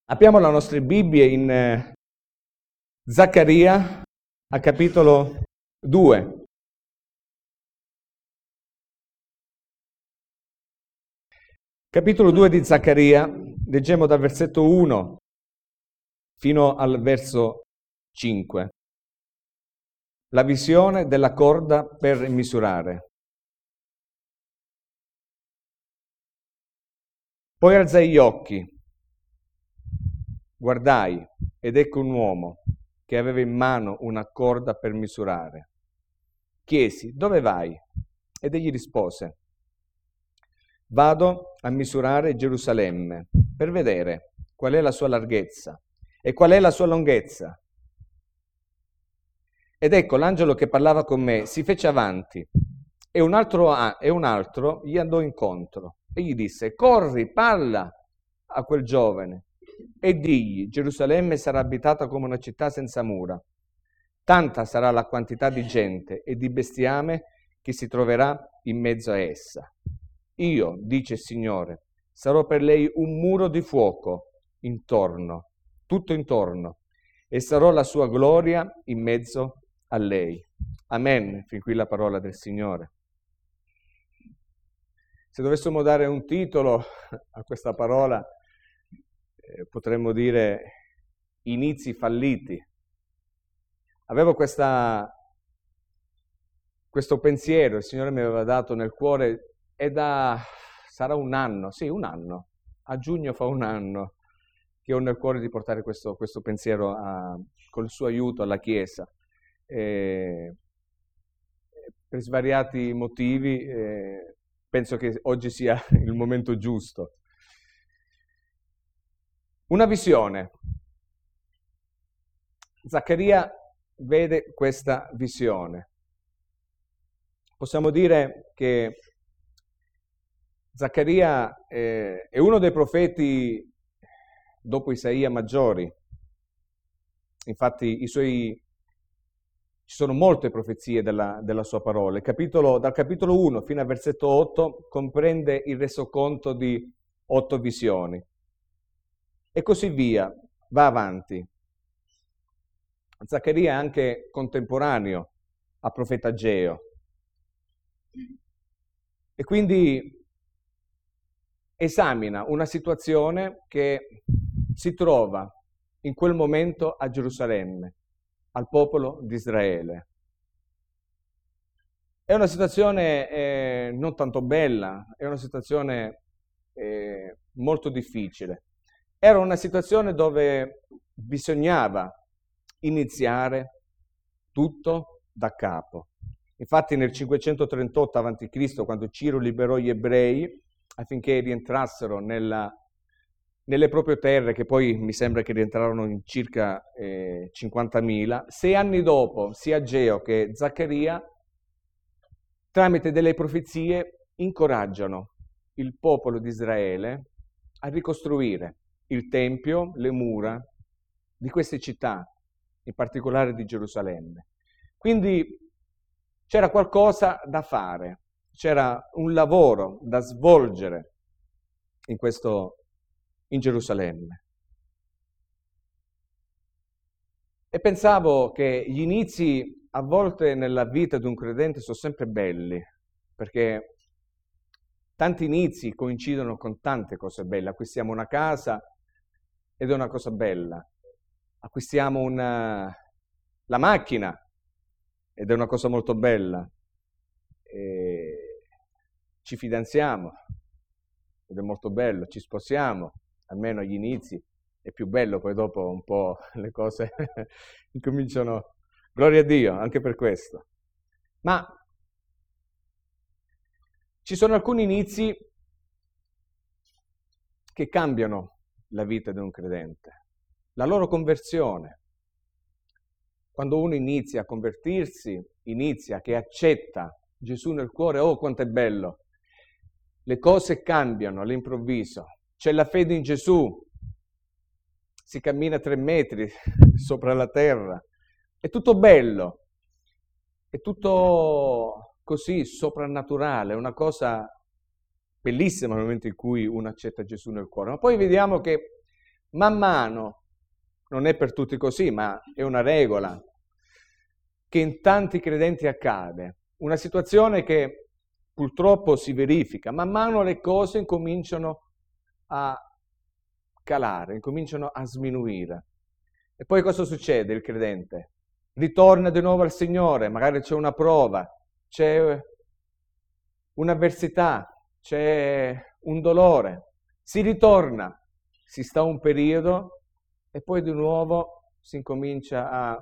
Apriamo le nostre Bibbie in Zaccaria, a capitolo 2. Capitolo 2 di Zaccaria, leggiamo dal versetto 1 fino al verso 5. La visione della corda per misurare. Poi alzai gli occhi, guardai, ed ecco un uomo che aveva in mano una corda per misurare. Chiesi, dove vai? Ed egli rispose, vado a misurare Gerusalemme per vedere qual è la sua larghezza e qual è la sua lunghezza. Ed ecco l'angelo che parlava con me si fece avanti e un altro gli andò incontro e gli disse, corri, parla a quel giovane e digli, Gerusalemme sarà abitata come una città senza mura. Tanta sarà la quantità di gente e di bestiame che si troverà in mezzo a essa. Io, dice il Signore, sarò per lei un muro di fuoco intorno, tutto intorno, e sarò la sua gloria in mezzo a lei. Amen. Fin qui la parola del Signore. Se dovessimo dare un titolo a questa parola, potremmo dire inizi falliti. Avevo questo pensiero, il Signore mi aveva dato nel cuore, sarà un anno, a giugno fa un anno che ho nel cuore di portare questo pensiero col suo aiuto alla Chiesa. Per svariati motivi penso che oggi sia il momento giusto. Una visione. Zaccaria vede questa visione. Possiamo dire che Zaccaria è uno dei profeti dopo Isaia maggiori. Infatti ci sono molte profezie della sua parola. Dal capitolo 1 fino al versetto 8 comprende il resoconto di 8 visioni. E così via, va avanti. Zaccaria è anche contemporaneo al profeta Ageo. E quindi esamina una situazione che si trova in quel momento a Gerusalemme, al popolo di Israele. È una situazione non tanto bella, è una situazione molto difficile. Era una situazione dove bisognava iniziare tutto da capo. Infatti nel 538 a.C., quando Ciro liberò gli ebrei affinché rientrassero nelle proprie terre, che poi mi sembra che rientrarono in circa 50.000, 6 anni dopo sia Ageo che Zaccaria, tramite delle profezie, incoraggiano il popolo di Israele a ricostruire il Tempio, le mura di queste città, in particolare di Gerusalemme. Quindi c'era qualcosa da fare, c'era un lavoro da svolgere in Gerusalemme. E pensavo che gli inizi a volte nella vita di un credente sono sempre belli, perché tanti inizi coincidono con tante cose belle. Acquistiamo una casa ed è una cosa bella. Acquistiamo la macchina ed è una cosa molto bella. Ci fidanziamo ed è molto bello. Ci sposiamo, almeno agli inizi. È più bello, poi dopo un po' le cose incominciano. Gloria a Dio, anche per questo. Ma ci sono alcuni inizi che cambiano la vita di un credente, la loro conversione. Quando uno inizia a convertirsi, che accetta Gesù nel cuore, oh quanto è bello! Le cose cambiano all'improvviso, c'è la fede in Gesù, si cammina 3 metri sopra la terra, è tutto bello, è tutto così soprannaturale, è una cosa bellissima nel momento in cui uno accetta Gesù nel cuore. Ma poi vediamo che man mano, non è per tutti così, ma è una regola che in tanti credenti accade, una situazione che purtroppo si verifica, man mano le cose incominciano a calare, incominciano a sminuire. E poi cosa succede? Il credente ritorna di nuovo al Signore, magari c'è una prova, c'è un'avversità, c'è un dolore, si ritorna, si sta un periodo e poi di nuovo si incomincia a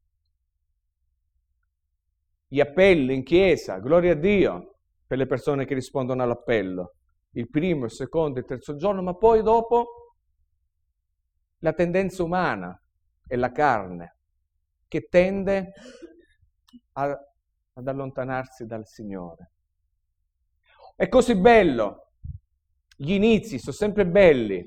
gli appelli in chiesa, gloria a Dio per le persone che rispondono all'appello, il primo, il secondo, il terzo giorno, ma poi dopo la tendenza umana è la carne che tende ad allontanarsi dal Signore. È così bello, gli inizi sono sempre belli,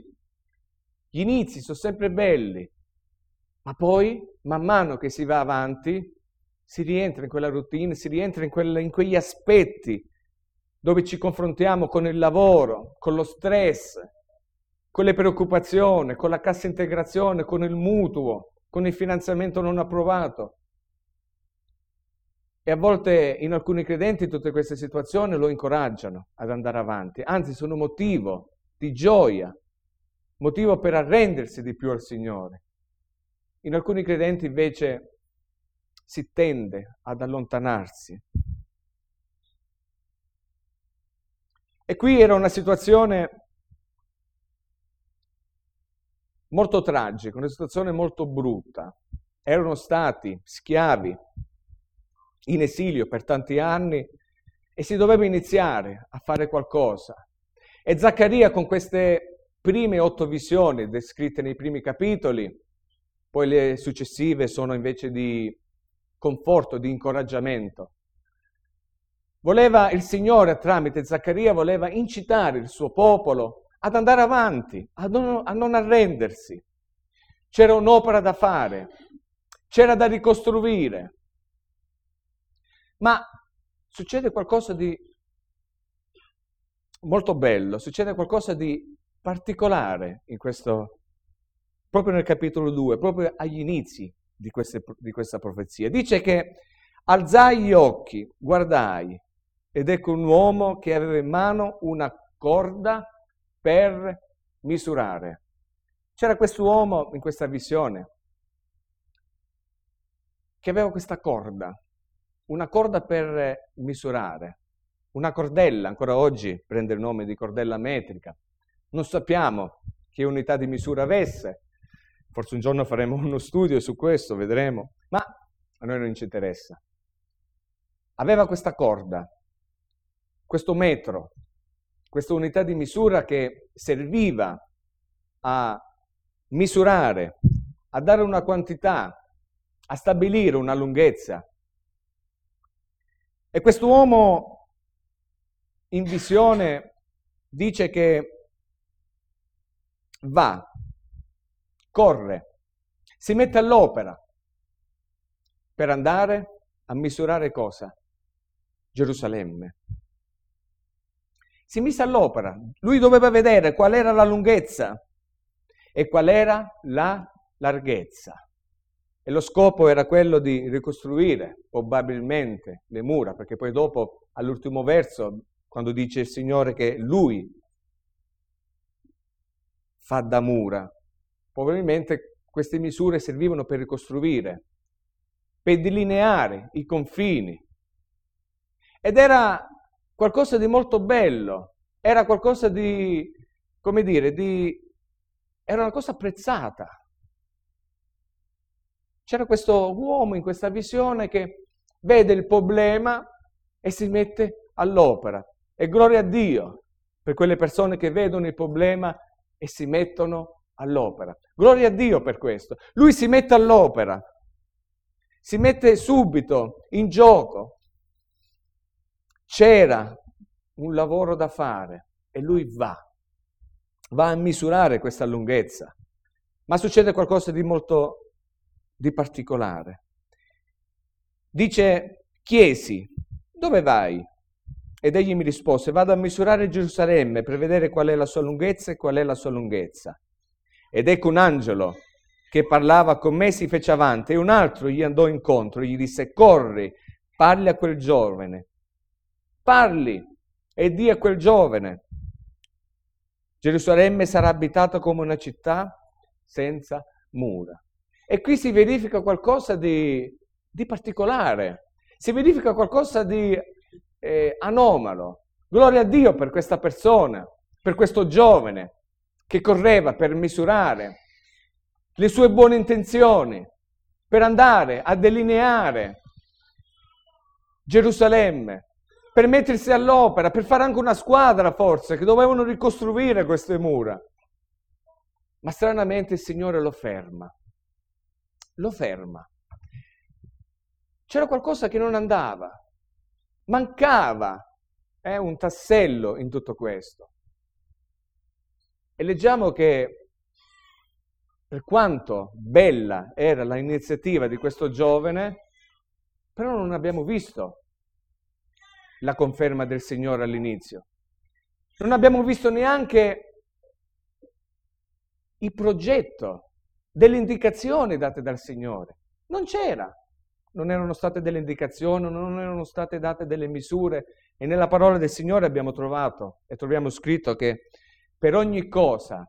ma poi man mano che si va avanti si rientra in quella routine, si rientra in quegli aspetti dove ci confrontiamo con il lavoro, con lo stress, con le preoccupazioni, con la cassa integrazione, con il mutuo, con il finanziamento non approvato. E a volte in alcuni credenti tutte queste situazioni lo incoraggiano ad andare avanti, anzi sono motivo di gioia, motivo per arrendersi di più al Signore. In alcuni credenti invece si tende ad allontanarsi. E qui era una situazione molto tragica, una situazione molto brutta. Erano stati schiavi in esilio per tanti anni e si doveva iniziare a fare qualcosa. E Zaccaria, con queste prime 8 visioni descritte nei primi capitoli, poi le successive sono invece di conforto, di incoraggiamento. Il Signore, tramite Zaccaria, voleva incitare il suo popolo ad andare avanti, a non arrendersi. C'era un'opera da fare, c'era da ricostruire. Ma succede qualcosa di molto bello, succede qualcosa di particolare in questo, proprio nel capitolo 2, proprio agli inizi di questa profezia. Dice che alzai gli occhi, guardai, ed ecco un uomo che aveva in mano una corda per misurare. C'era questo uomo in questa visione che aveva questa corda, una corda per misurare, una cordella, ancora oggi prende il nome di cordella metrica. Non sappiamo che unità di misura avesse, forse un giorno faremo uno studio su questo, vedremo, ma a noi non ci interessa. Aveva questa corda, questo metro, questa unità di misura che serviva a misurare, a dare una quantità, a stabilire una lunghezza. E quest'uomo in visione dice che va, corre, si mette all'opera per andare a misurare cosa? Gerusalemme. Si mise all'opera. Lui doveva vedere qual era la lunghezza e qual era la larghezza. E lo scopo era quello di ricostruire probabilmente le mura, perché poi dopo, all'ultimo verso, quando dice il Signore che Lui fa da mura, probabilmente queste misure servivano per ricostruire, per delineare i confini. Ed era qualcosa di molto bello, era qualcosa di, come dire, era una cosa apprezzata. C'era questo uomo in questa visione che vede il problema e si mette all'opera. E gloria a Dio per quelle persone che vedono il problema e si mettono all'opera. Gloria a Dio per questo. Lui si mette all'opera, si mette subito in gioco. C'era un lavoro da fare e lui va a misurare questa lunghezza. Ma succede qualcosa di molto di particolare. Dice, chiesi, dove vai? Ed egli mi rispose, vado a misurare Gerusalemme per vedere qual è la sua lunghezza e qual è la sua lunghezza. Ed ecco un angelo che parlava con me si fece avanti, e un altro gli andò incontro, gli disse: corri, parli a quel giovane, parli e di a quel giovane: Gerusalemme sarà abitata come una città senza mura. E qui si verifica qualcosa di particolare, si verifica qualcosa di anomalo. Gloria a Dio per questa persona, per questo giovane che correva per misurare le sue buone intenzioni, per andare a delineare Gerusalemme, per mettersi all'opera, per fare anche una squadra forse, che dovevano ricostruire queste mura. Ma stranamente il Signore lo ferma. Lo ferma. C'era qualcosa che non andava. Mancava un tassello in tutto questo. E leggiamo che per quanto bella era l'iniziativa di questo giovane, però non abbiamo visto la conferma del Signore all'inizio. Non abbiamo visto neanche il progetto, delle indicazioni date dal Signore. Non c'era. Non erano state delle indicazioni, non erano state date delle misure. E nella parola del Signore abbiamo trovato e troviamo scritto che per ogni cosa,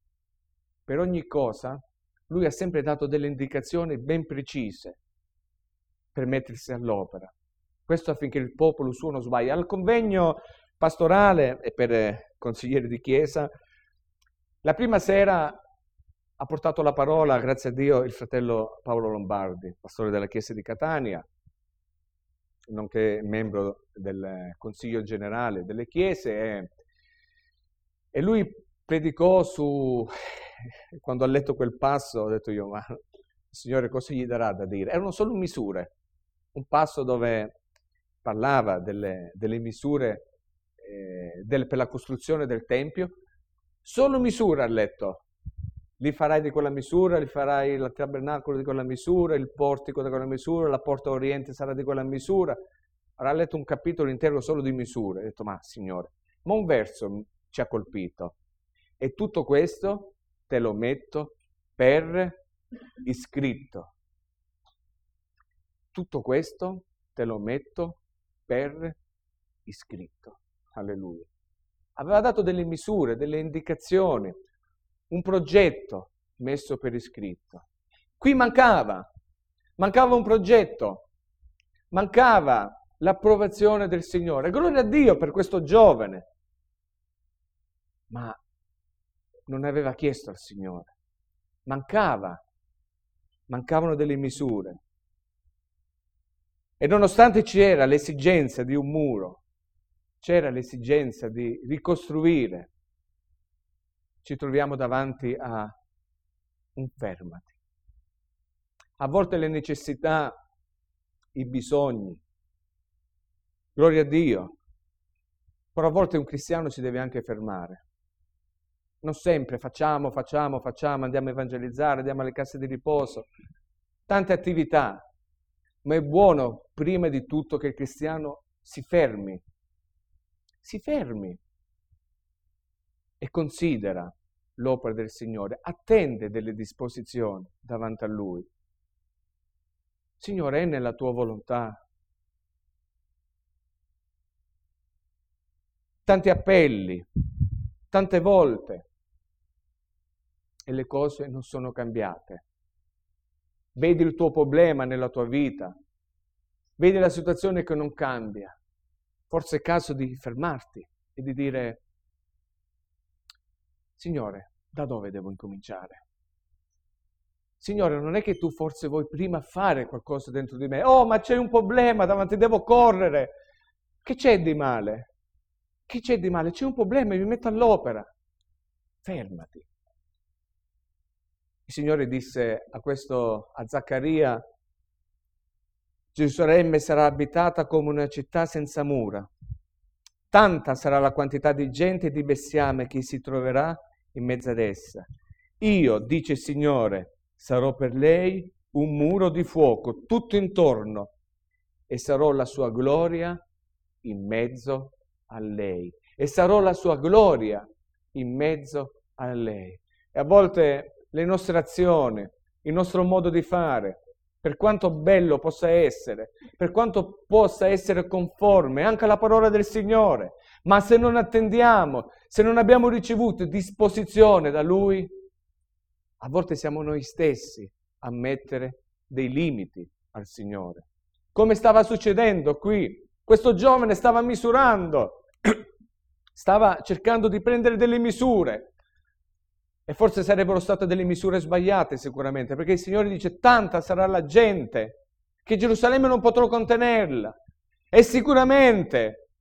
Lui ha sempre dato delle indicazioni ben precise per mettersi all'opera. Questo affinché il popolo suo non sbagli. Al convegno pastorale e per consiglieri di chiesa, la prima sera ha portato la parola, grazie a Dio, il fratello Paolo Lombardi, pastore della chiesa di Catania, nonché membro del Consiglio Generale delle Chiese, e lui predicò quando ha letto quel passo, ho detto io, ma il Signore cosa gli darà da dire? Erano solo misure, un passo dove parlava delle misure per la costruzione del Tempio, solo misure ha letto. Li farai di quella misura, li farai il tabernacolo di quella misura, il portico di quella misura, la porta oriente sarà di quella misura. Avrà letto un capitolo intero solo di misure. Ho detto, ma Signore, ma un verso ci ha colpito. E tutto questo te lo metto per iscritto. Tutto questo te lo metto per iscritto. Alleluia. Aveva dato delle misure, delle indicazioni, un progetto messo per iscritto. Qui mancava un progetto, mancava l'approvazione del Signore. Gloria a Dio per questo giovane, ma non aveva chiesto al Signore. Mancavano delle misure. E nonostante c'era l'esigenza di un muro, c'era l'esigenza di ricostruire, ci troviamo davanti a un fermati. A volte le necessità, i bisogni, gloria a Dio, però a volte un cristiano si deve anche fermare. Non sempre facciamo, andiamo a evangelizzare, andiamo alle case di riposo, tante attività, ma è buono prima di tutto che il cristiano si fermi e considera l'opera del Signore, attende delle disposizioni davanti a Lui. Signore, è nella tua volontà. Tanti appelli, tante volte, e le cose non sono cambiate. Vedi il tuo problema nella tua vita, vedi la situazione che non cambia. Forse è caso di fermarti e di dire: Signore, da dove devo incominciare? Signore, non è che tu forse vuoi prima fare qualcosa dentro di me? Oh, ma c'è un problema davanti, devo correre. Che c'è di male? Che c'è di male? C'è un problema, mi metto all'opera. Fermati. Il Signore disse a Zaccaria: Gerusalemme sarà abitata come una città senza mura. Tanta sarà la quantità di gente e di bestiame che si troverà in mezzo ad essa. Io, dice il Signore, sarò per lei un muro di fuoco tutto intorno e sarò la sua gloria in mezzo a lei. E sarò la sua gloria in mezzo a lei. E a volte le nostre azioni, il nostro modo di fare, per quanto bello possa essere, per quanto possa essere conforme anche alla parola del Signore, ma se non attendiamo, se non abbiamo ricevuto disposizione da Lui, a volte siamo noi stessi a mettere dei limiti al Signore. Come stava succedendo qui? Questo giovane stava misurando, stava cercando di prendere delle misure. E forse sarebbero state delle misure sbagliate sicuramente, perché il Signore dice: tanta sarà la gente che Gerusalemme non potrò contenerla. E sicuramente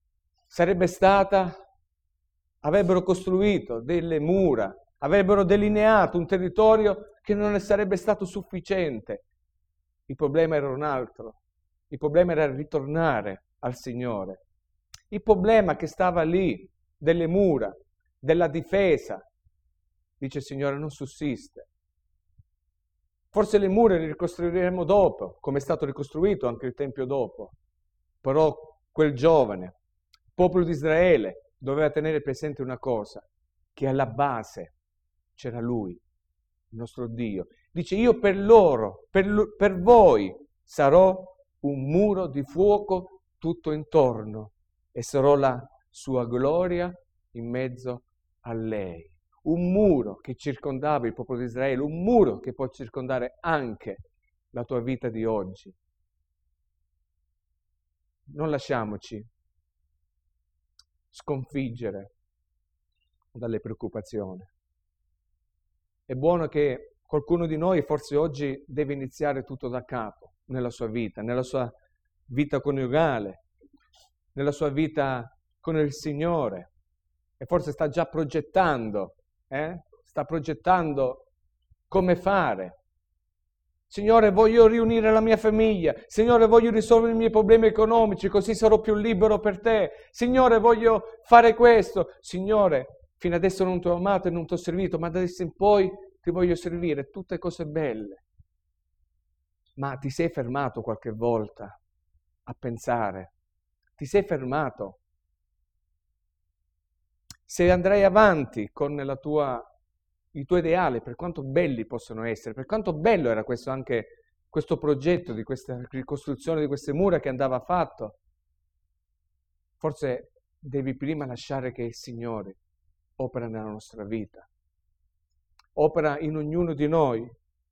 avrebbero costruito delle mura, avrebbero delineato un territorio che non sarebbe stato sufficiente. Il problema era un altro. Il problema era ritornare al Signore. Il problema che stava lì, delle mura, della difesa, dice il Signore, non sussiste. Forse le mura le ricostruiremo dopo, come è stato ricostruito anche il Tempio dopo. Però quel giovane, il popolo di Israele, doveva tenere presente una cosa, che alla base c'era Lui, il nostro Dio. Dice: io per loro, per voi sarò un muro di fuoco tutto intorno e sarò la sua gloria in mezzo a lei. Un muro che circondava il popolo di Israele, un muro che può circondare anche la tua vita di oggi. Non lasciamoci sconfiggere dalle preoccupazioni. È buono che qualcuno di noi forse oggi deve iniziare tutto da capo nella sua vita coniugale, nella sua vita con il Signore, e forse sta già progettando, sta progettando come fare. Signore, voglio riunire la mia famiglia. Signore, voglio risolvere i miei problemi economici, così sarò più libero per te. Signore, voglio fare questo. Signore, fino adesso non ti ho amato e non ti ho servito, ma da adesso in poi ti voglio servire. Tutte cose belle. Ma ti sei fermato qualche volta a pensare? Ti sei fermato? Se andrai avanti con i tuoi ideali, per quanto belli possono essere, per quanto bello era questo progetto di questa ricostruzione di queste mura che andava fatto, forse devi prima lasciare che il Signore opera nella nostra vita, opera in ognuno di noi.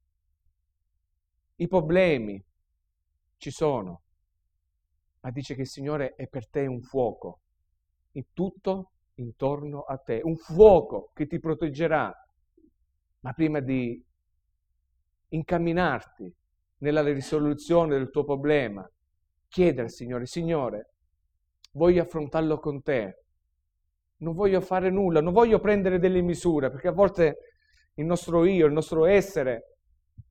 I problemi ci sono, ma dice che il Signore è per te un fuoco, in tutto intorno a te, un fuoco che ti proteggerà. Ma prima di incamminarti nella risoluzione del tuo problema, chiedere al Signore: Signore, voglio affrontarlo con te, non voglio fare nulla, non voglio prendere delle misure, perché a volte il nostro io, il nostro essere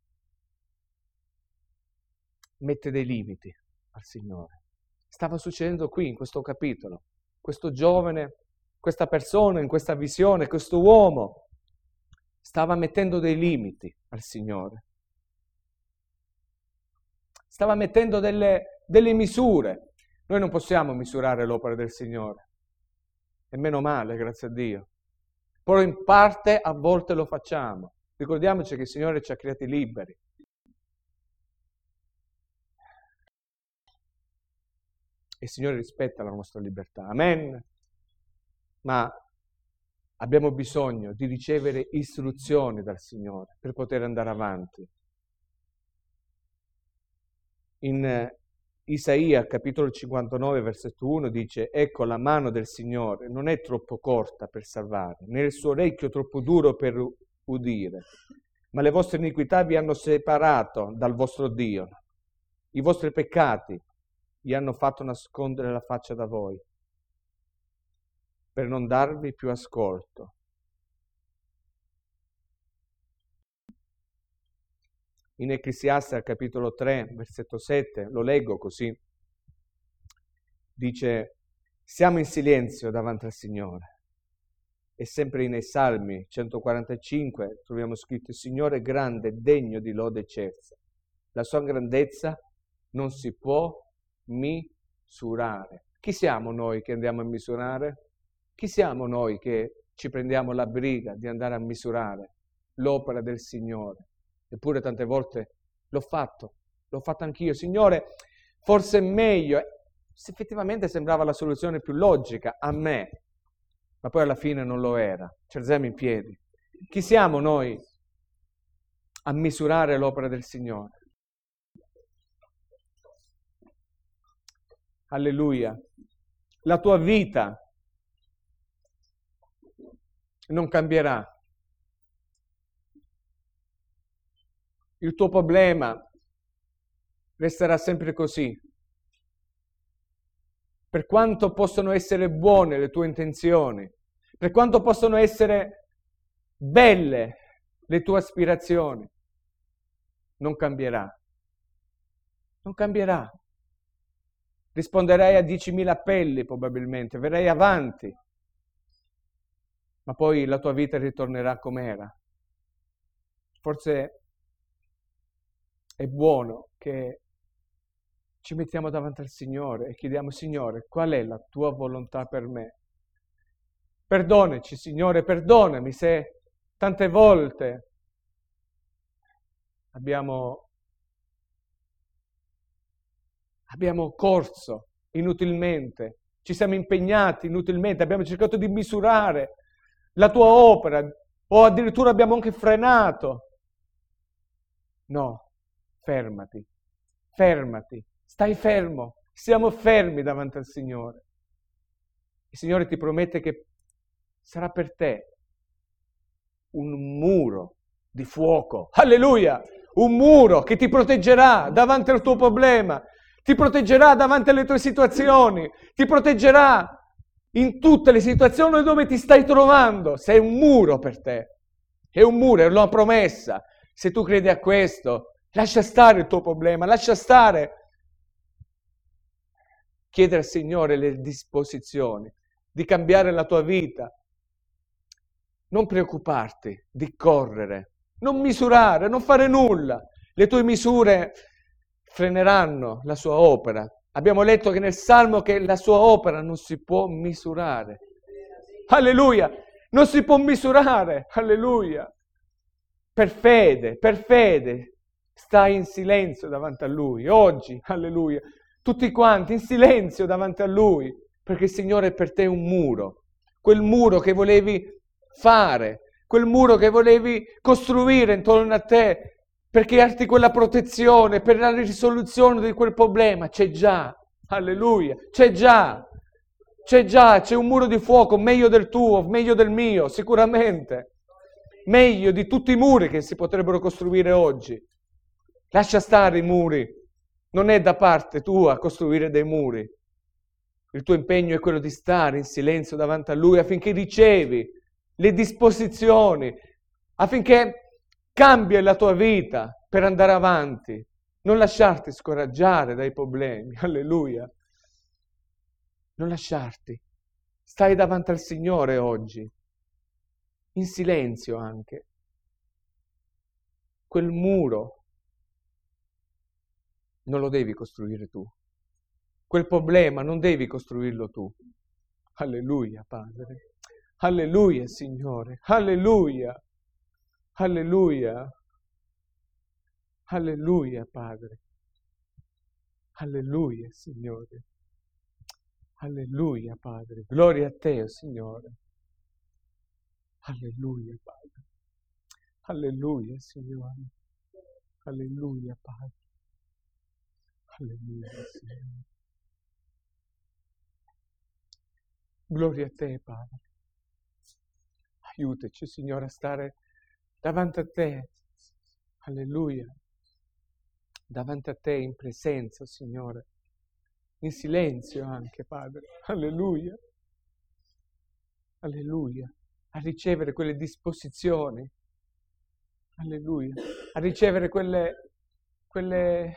mette dei limiti al Signore. Stava succedendo qui in questo capitolo. Questo giovane, questa persona, in questa visione, questo uomo stava mettendo dei limiti al Signore. Stava mettendo delle misure. Noi non possiamo misurare l'opera del Signore. E meno male, grazie a Dio. Però in parte a volte lo facciamo. Ricordiamoci che il Signore ci ha creati liberi. E il Signore rispetta la nostra libertà. Amen. Ma abbiamo bisogno di ricevere istruzioni dal Signore per poter andare avanti. In Isaia, capitolo 59, versetto 1, dice: ecco, la mano del Signore non è troppo corta per salvare, né il suo orecchio troppo duro per udire, ma le vostre iniquità vi hanno separato dal vostro Dio. I vostri peccati vi hanno fatto nascondere la faccia da voi, per non darvi più ascolto. In Ecclesiaste, al capitolo 3, versetto 7, lo leggo così, dice: siamo in silenzio davanti al Signore. E sempre nei Salmi 145 troviamo scritto: il Signore è grande, degno di lode e cerza. La sua grandezza non si può misurare. Chi siamo noi che andiamo a misurare? Chi siamo noi che ci prendiamo la briga di andare a misurare l'opera del Signore. Eppure tante volte l'ho fatto anch'io. Signore, forse è meglio. Se effettivamente sembrava la soluzione più logica a me, ma poi alla fine non lo era. Ci alziamo in piedi. Chi siamo noi a misurare l'opera del Signore? Alleluia. La tua vita non cambierà. Il tuo problema resterà sempre così. Per quanto possono essere buone le tue intenzioni, per quanto possono essere belle le tue aspirazioni, non cambierà. Non cambierà. Risponderai a 10.000 appelli probabilmente, verrai avanti, ma poi la tua vita ritornerà com'era. Forse è buono che ci mettiamo davanti al Signore e chiediamo: Signore, qual è la tua volontà per me? Perdonaci, Signore, perdonami se tante volte abbiamo corso inutilmente, ci siamo impegnati inutilmente, abbiamo cercato di misurare la tua opera o addirittura abbiamo anche frenato. No, fermati, stai fermo, siamo fermi davanti al Signore. Il Signore ti promette che sarà per te un muro di fuoco, alleluia, un muro che ti proteggerà davanti al tuo problema, ti proteggerà davanti alle tue situazioni, ti proteggerà in tutte le situazioni dove ti stai trovando. Sei un muro per te, è un muro, è una promessa. Se tu credi a questo, lascia stare il tuo problema, lascia stare. Chiedere al Signore le disposizioni di cambiare la tua vita. Non preoccuparti di correre, non misurare, non fare nulla. Le tue misure freneranno la sua opera. Abbiamo letto che nel Salmo che la sua opera non si può misurare. Alleluia! Non si può misurare. Alleluia! Per fede, stai in silenzio davanti a Lui. Oggi, alleluia, tutti quanti in silenzio davanti a Lui, perché il Signore è per te un muro. Quel muro che volevi fare, quel muro che volevi costruire intorno a te, per crearti quella protezione, per la risoluzione di quel problema, c'è già, alleluia, c'è un muro di fuoco meglio del tuo, meglio del mio, sicuramente, meglio di tutti i muri che si potrebbero costruire oggi. Lascia stare i muri, non è da parte tua costruire dei muri, il tuo impegno è quello di stare in silenzio davanti a Lui affinché ricevi le disposizioni, affinché cambi la tua vita per andare avanti, non lasciarti scoraggiare dai problemi, alleluia, non lasciarti, stai davanti al Signore oggi, in silenzio anche, quel muro non lo devi costruire tu, quel problema non devi costruirlo tu, alleluia Padre, alleluia Signore, alleluia. Alleluia, alleluia Padre, alleluia Signore, alleluia Padre, gloria a te Signore, alleluia Padre, alleluia Signore, alleluia Padre, alleluia Signore, gloria a te Padre, aiutaci Signore a stare davanti a te, alleluia, davanti a te in presenza, Signore, in silenzio anche, Padre, alleluia, alleluia, a ricevere quelle disposizioni, alleluia, a ricevere quelle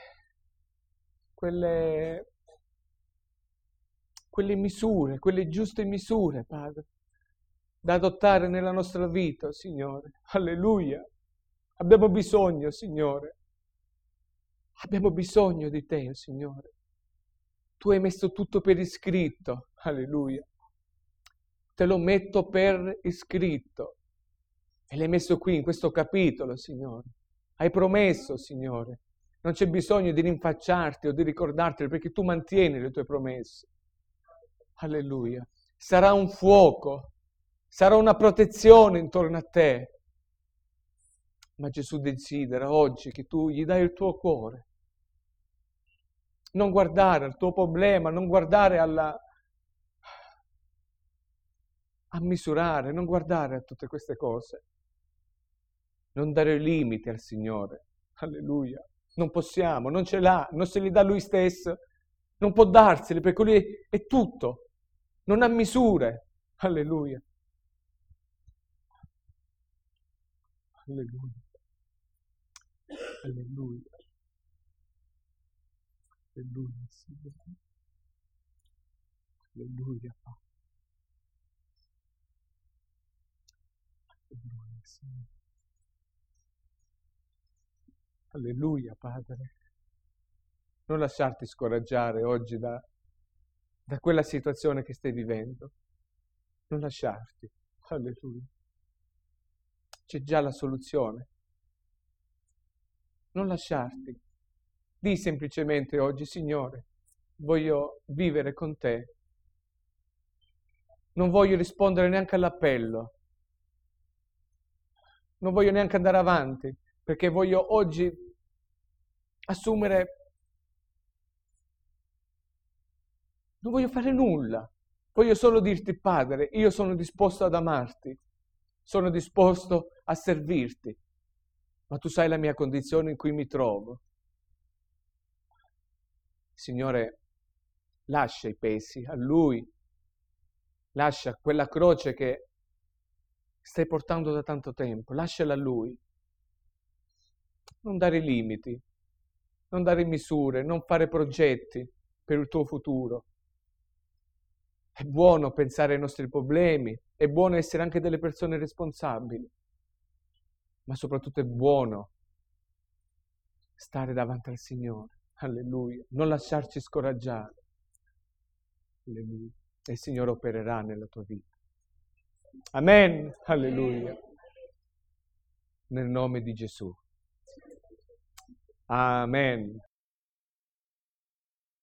misure, quelle giuste misure, Padre, da adottare nella nostra vita, Signore. Alleluia. Abbiamo bisogno, Signore. Abbiamo bisogno di te, Signore. Tu hai messo tutto per iscritto. Alleluia. te lo metto per iscritto. E l'hai messo qui, in questo capitolo, Signore. Hai promesso, Signore. Non c'è bisogno di rinfacciarti o di ricordartelo, perché tu mantieni le tue promesse. Alleluia. Sarà un fuoco, sarà una protezione intorno a te. Ma Gesù desidera oggi che tu gli dai il tuo cuore. Non guardare al tuo problema, non guardare a misurare, non guardare a tutte queste cose. Non dare limiti al Signore. Alleluia. Non possiamo, non ce l'ha, non se li dà Lui stesso. Non può darseli perché Lui è tutto. Non ha misure. Alleluia. Alleluia. Alleluia. Alleluia, Signore. Alleluia, Padre. Alleluia, Signore. Alleluia, Padre. Non lasciarti scoraggiare oggi da quella situazione che stai vivendo. Non lasciarti. Alleluia. C'è già la soluzione. Non lasciarti. Dì semplicemente oggi, Signore, voglio vivere con te. Non voglio rispondere neanche all'appello. Non voglio neanche andare avanti, perché voglio oggi assumere. Non voglio fare nulla. Voglio solo dirti, Padre, io sono disposto ad amarti. Sono disposto a servirti. Ma tu sai la mia condizione in cui mi trovo. Signore, lascia i pesi a Lui. Lascia quella croce che stai portando da tanto tempo. Lasciala a Lui. Non dare limiti. Non dare misure. Non fare progetti per il tuo futuro. È buono pensare ai nostri problemi. È buono essere anche delle persone responsabili. Ma soprattutto è buono stare davanti al Signore. Alleluia. Non lasciarci scoraggiare. Alleluia. E il Signore opererà nella tua vita. Amen. Alleluia. Nel nome di Gesù. Amen.